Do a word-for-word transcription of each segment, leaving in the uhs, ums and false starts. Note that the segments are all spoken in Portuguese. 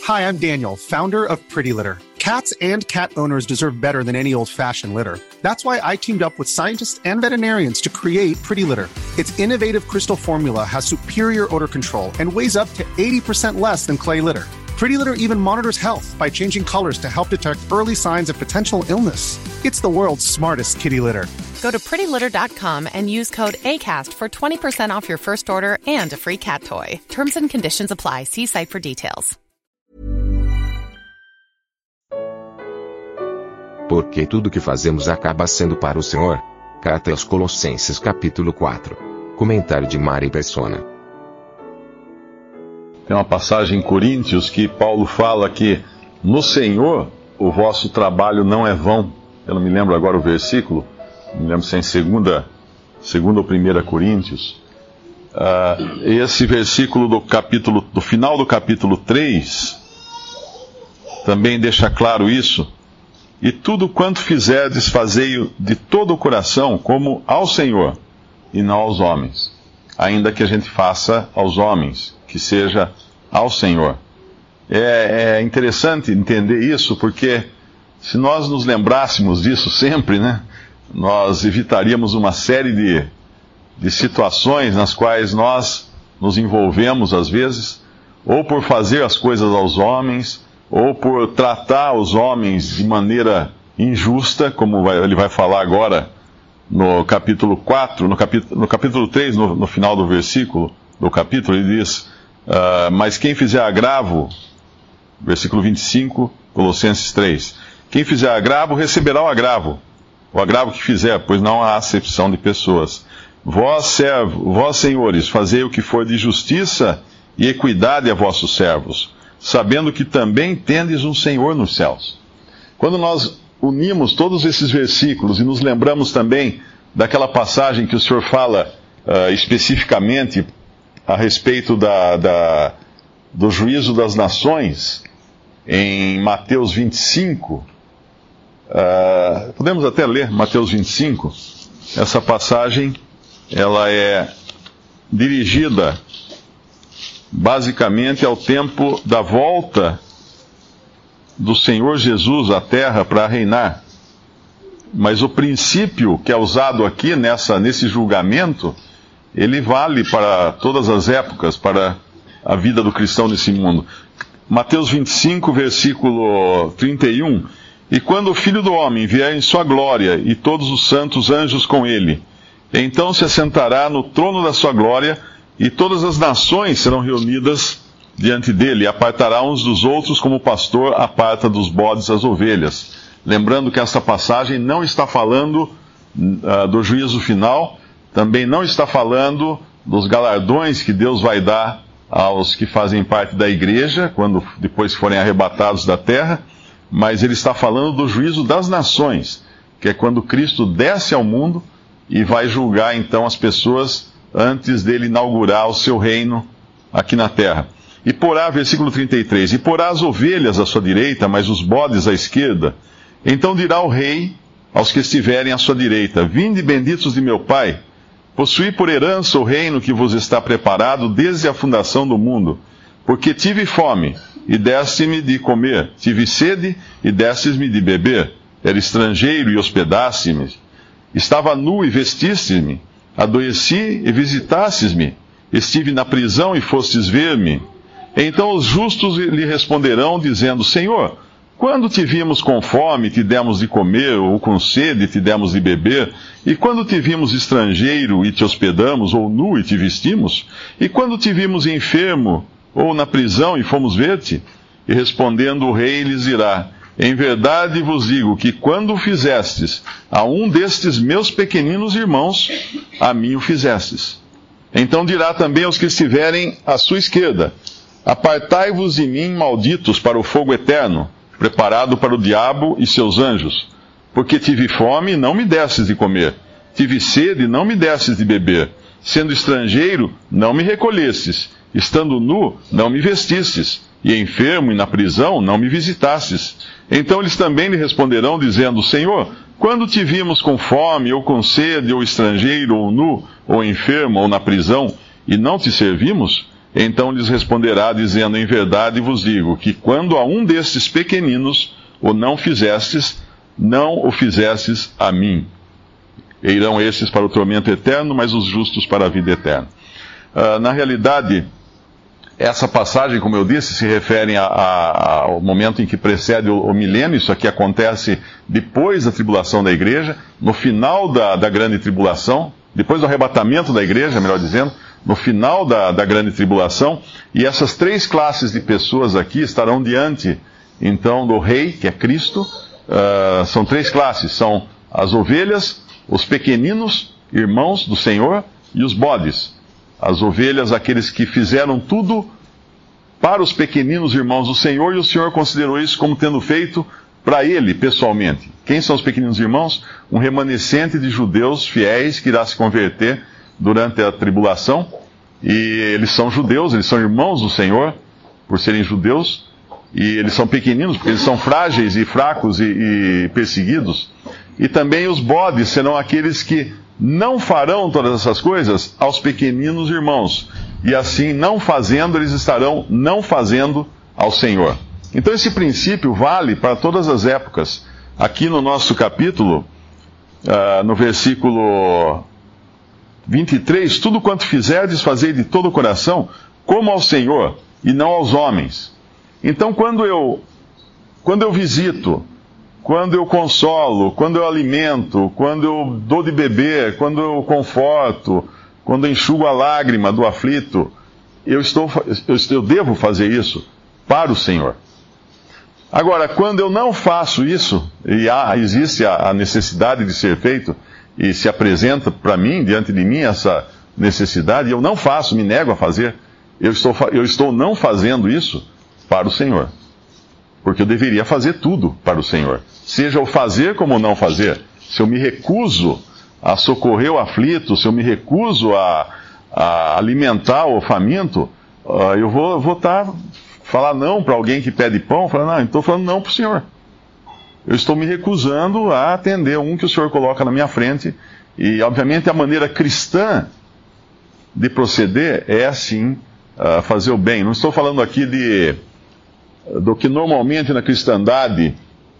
Hi, I'm Daniel, founder of Pretty Litter. Cats and cat owners deserve better than any old-fashioned litter. That's why I teamed up with scientists and veterinarians to create Pretty Litter. Its innovative crystal formula has superior odor control and weighs up to eighty percent less than clay litter. Pretty Litter even monitors health by changing colors to help detect early signs of potential illness. It's the world's smartest kitty litter. Go to pretty litter dot com and use code ACAST for twenty percent off your first order and a free cat toy. Terms and conditions apply. See site for details. Porque tudo que fazemos acaba sendo para o Senhor. Carta aos Colossenses capítulo quatro. Comentário de Mari Persona. Tem uma passagem em Coríntios que Paulo fala que no Senhor o vosso trabalho não é vão. Eu não me lembro agora o versículo, não me lembro se é em segunda, segunda ou primeira Coríntios. Uh, esse versículo do capítulo, do final do capítulo três, também deixa claro isso. E tudo quanto fizerdes, fazei-o de todo o coração, como ao Senhor, e não aos homens. Ainda que a gente faça aos homens, que seja ao Senhor. É, é interessante entender isso, porque se nós nos lembrássemos disso sempre, né, nós evitaríamos uma série de, de situações nas quais nós nos envolvemos, às vezes, ou por fazer as coisas aos homens, ou por tratar os homens de maneira injusta, como vai, ele vai falar agora no capítulo quatro, no capítulo, no capítulo três, no, no final do versículo do capítulo, ele diz, uh, mas quem fizer agravo, versículo vinte e cinco, Colossenses três, quem fizer agravo receberá o agravo, o agravo que fizer, pois não há acepção de pessoas. Vós, servo, vós senhores, fazei o que for de justiça e equidade a vossos servos, sabendo que também tendes um Senhor nos céus. Quando nós unimos todos esses versículos e nos lembramos também daquela passagem que o Senhor fala uh, especificamente a respeito da, da, do juízo das nações, em Mateus vinte e cinco, uh, podemos até ler Mateus vinte e cinco, essa passagem ela é dirigida basicamente ao tempo da volta do Senhor Jesus à terra para reinar. Mas o princípio que é usado aqui nessa, nesse julgamento, ele vale para todas as épocas, para a vida do cristão nesse mundo. Mateus vinte e cinco, versículo trinta e um. E quando o Filho do Homem vier em sua glória e todos os santos anjos com ele, então se assentará no trono da sua glória, e todas as nações serão reunidas diante dele, e apartará uns dos outros como o pastor aparta dos bodes as ovelhas. Lembrando que essa passagem não está falando uh, do juízo final, também não está falando dos galardões que Deus vai dar aos que fazem parte da igreja, quando depois forem arrebatados da terra, mas ele está falando do juízo das nações, que é quando Cristo desce ao mundo e vai julgar então as pessoas antes dele inaugurar o seu reino aqui na terra. E porá, versículo trinta e três, e porá as ovelhas à sua direita, mas os bodes à esquerda. Então dirá o rei aos que estiverem à sua direita, vinde benditos de meu Pai, possuí por herança o reino que vos está preparado desde a fundação do mundo. Porque tive fome, e deste-me de comer, tive sede, e destes-me de beber, era estrangeiro, e hospedaste-me, estava nu, e vestiste-me, adoeci e visitastes-me, estive na prisão e fostes ver-me. Então os justos lhe responderão, dizendo, Senhor, quando te vimos com fome, te demos de comer, ou com sede, te demos de beber? E quando te vimos estrangeiro e te hospedamos, ou nu e te vestimos? E quando te vimos enfermo, ou na prisão e fomos ver-te? E respondendo o rei lhes dirá, em verdade vos digo que quando o fizestes a um destes meus pequeninos irmãos, a mim o fizestes. Então dirá também aos que estiverem à sua esquerda, apartai-vos de mim, malditos, para o fogo eterno, preparado para o diabo e seus anjos. Porque tive fome e não me destes de comer, tive sede e não me destes de beber, sendo estrangeiro, não me recolhestes, estando nu, não me vestistes, e enfermo e na prisão, não me visitastes. Então eles também lhe responderão, dizendo, Senhor, quando te vimos com fome, ou com sede, ou estrangeiro, ou nu, ou enfermo, ou na prisão, e não te servimos? Então lhes responderá, dizendo: em verdade vos digo, que quando a um destes pequeninos o não fizestes, não o fizestes a mim. E irão esses para o tormento eterno, mas os justos para a vida eterna. Uh, na realidade, essa passagem, como eu disse, se refere a, a, ao momento em que precede o, o milênio. Isso aqui acontece depois da tribulação da igreja, no final da, da grande tribulação, depois do arrebatamento da igreja, melhor dizendo, no final da, da grande tribulação. E essas três classes de pessoas aqui estarão diante, então, do rei, que é Cristo. Uh, são três classes, são as ovelhas, os pequeninos, irmãos do Senhor, e os bodes. As ovelhas, aqueles que fizeram tudo para os pequeninos irmãos do Senhor, e o Senhor considerou isso como tendo feito para ele, pessoalmente. Quem são os pequeninos irmãos? Um remanescente de judeus fiéis que irá se converter durante a tribulação. E eles são judeus, eles são irmãos do Senhor, por serem judeus. E eles são pequeninos, porque eles são frágeis e fracos e, e perseguidos. E também os bodes serão aqueles que não farão todas essas coisas aos pequeninos irmãos. E assim, não fazendo, eles estarão não fazendo ao Senhor. Então esse princípio vale para todas as épocas. Aqui no nosso capítulo, uh, no versículo vinte e três, tudo quanto fizerdes, fazei de todo o coração, como ao Senhor, e não aos homens. Então quando eu, quando eu visito, quando eu consolo, quando eu alimento, quando eu dou de beber, quando eu conforto, quando eu enxugo a lágrima do aflito, eu, estou, eu, eu devo fazer isso para o Senhor. Agora, quando eu não faço isso, e há, existe a, a necessidade de ser feito, e se apresenta para mim, diante de mim, essa necessidade, e eu não faço, me nego a fazer, eu estou, eu estou não fazendo isso para o Senhor. Porque eu deveria fazer tudo para o Senhor. Seja o fazer como o não fazer. Se eu me recuso a socorrer o aflito, se eu me recuso a, a alimentar o faminto, uh, eu vou, vou tá, falar não para alguém que pede pão, falar, não, estou falando não para o Senhor. Eu estou me recusando a atender um que o Senhor coloca na minha frente. E, obviamente, a maneira cristã de proceder é, assim, uh, fazer o bem. Não estou falando aqui de... do que normalmente na cristandade,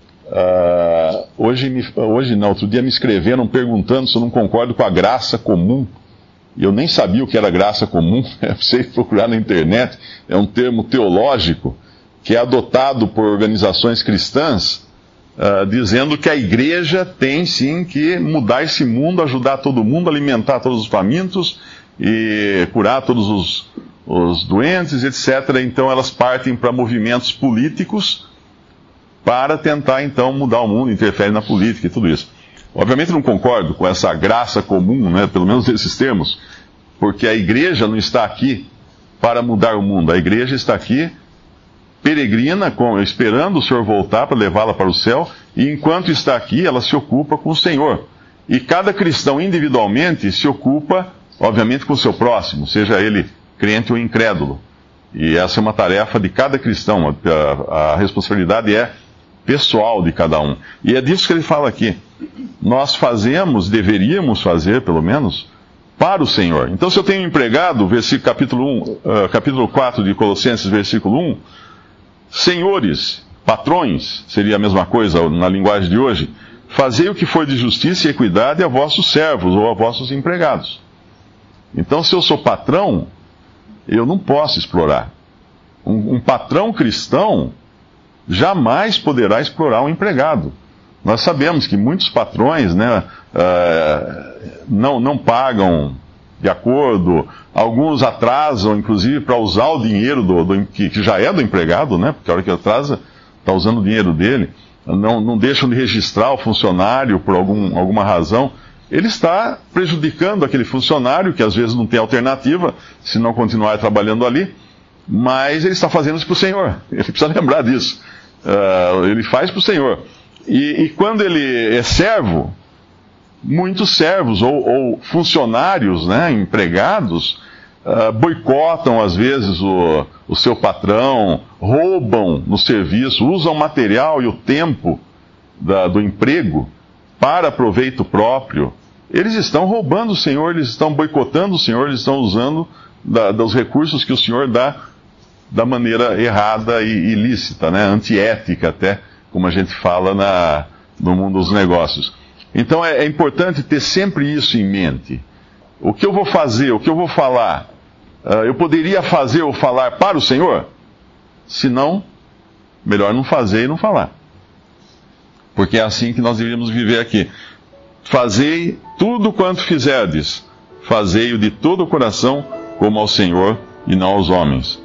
uh, hoje, me, hoje não, outro dia me escreveram perguntando se eu não concordo com a graça comum. E eu nem sabia o que era graça comum, eu precisei procurar na internet. É um termo teológico que é adotado por organizações cristãs, uh, dizendo que a igreja tem sim que mudar esse mundo, ajudar todo mundo, alimentar todos os famintos e curar todos os os doentes, etcétera. Então elas partem para movimentos políticos para tentar então mudar o mundo, interferir na política e tudo isso. Obviamente não concordo com essa graça comum, né, pelo menos nesses termos, porque a igreja não está aqui para mudar o mundo. A igreja está aqui peregrina, com, esperando o Senhor voltar para levá-la para o céu, e enquanto está aqui ela se ocupa com o Senhor. E cada cristão individualmente se ocupa, obviamente, com o seu próximo, seja ele crente ou incrédulo. E essa é uma tarefa de cada cristão. A, a responsabilidade é pessoal de cada um. E é disso que ele fala aqui. Nós fazemos, deveríamos fazer, pelo menos, para o Senhor. Então, se eu tenho um empregado, versículo, capítulo, um, uh, capítulo quatro de Colossenses, versículo um, senhores, patrões, seria a mesma coisa na linguagem de hoje, fazei o que for de justiça e equidade a vossos servos ou a vossos empregados. Então, se eu sou patrão, eu não posso explorar. Um, um patrão cristão jamais poderá explorar um empregado. Nós sabemos que muitos patrões, né, uh, não, não pagam de acordo, alguns atrasam, inclusive, para usar o dinheiro do, do, que, que já é do empregado, né, porque a hora que atrasa, está usando o dinheiro dele. Não, não deixam de registrar o funcionário por algum, alguma razão. Ele está prejudicando aquele funcionário, que às vezes não tem alternativa, se não continuar trabalhando ali, mas ele está fazendo isso para o Senhor. Ele precisa lembrar disso. Uh, ele faz para o Senhor. E, e quando ele é servo, muitos servos ou, ou funcionários, né, empregados, uh, boicotam às vezes o, o seu patrão, roubam no serviço, usam o material e o tempo da, do emprego para proveito próprio, eles estão roubando o Senhor, eles estão boicotando o Senhor, eles estão usando da, dos recursos que o Senhor dá da maneira errada e ilícita, né? Antiética até, como a gente fala na, no mundo dos negócios. Então é, é importante ter sempre isso em mente. O que eu vou fazer, o que eu vou falar, uh, eu poderia fazer ou falar para o Senhor? Se não, melhor não fazer e não falar. Porque é assim que nós deveríamos viver aqui. Fazei tudo quanto fizerdes, fazei-o de todo o coração, como ao Senhor e não aos homens.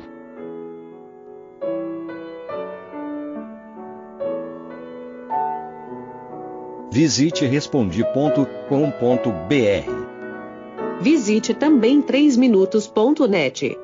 Visite respondi ponto com ponto br. Visite também três minutos ponto net.